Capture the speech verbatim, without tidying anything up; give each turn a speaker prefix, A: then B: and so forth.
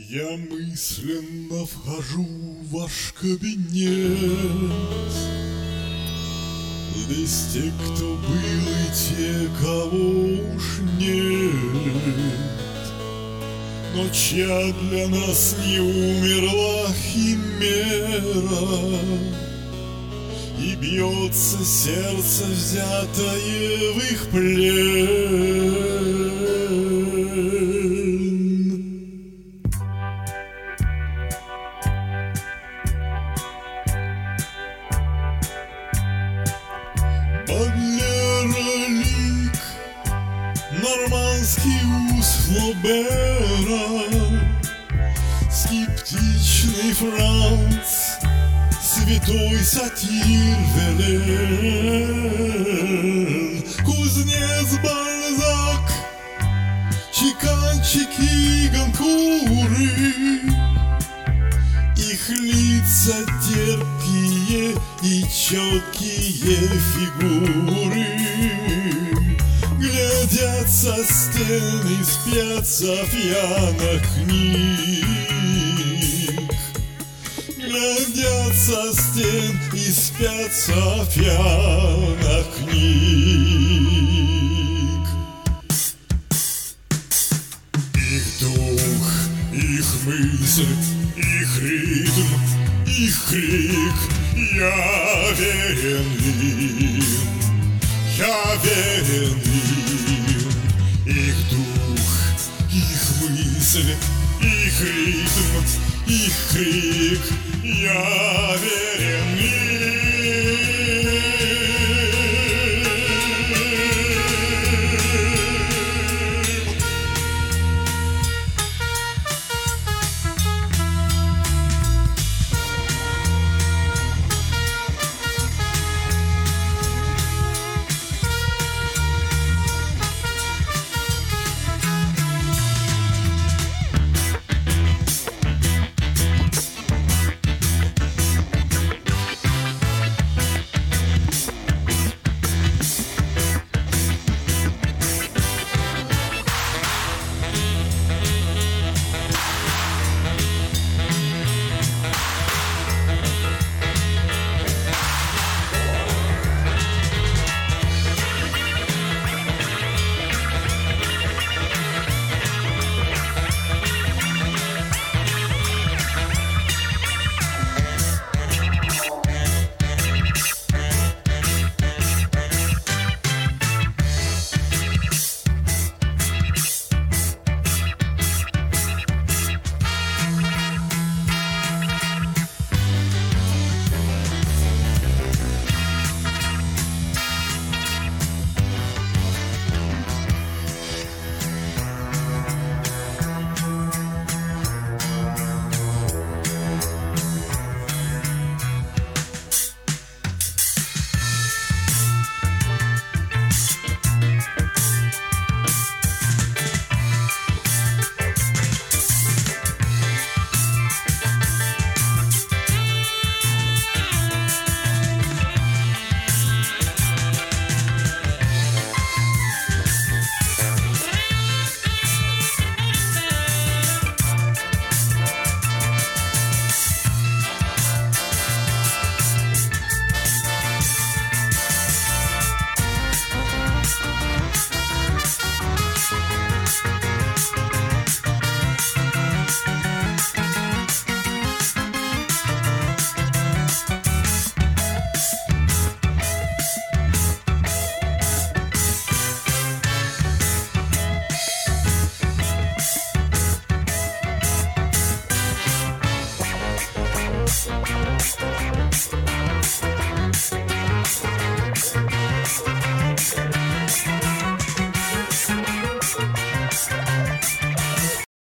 A: Я мысленно вхожу в ваш кабинет. Здесь те, кто был, и те, кого уж нет. Но чья для нас не умерла химера, и бьется сердце, взятое в их плен. Бодлера лик, нормандский ус Флобера, скептичный Франц, святой сатир Верлен, кузнец Бальзак, чеканщики Ганкуры. Их лица терпкие и четкие фигуры глядят со стен и спят со пьяных книг. Глядят со стен и спят со пьяных книг. Их дух, их мысль, их ритм, их крик, я верен им, я верен им. Их дух, их мысль, их ритм, их крик, я верен им.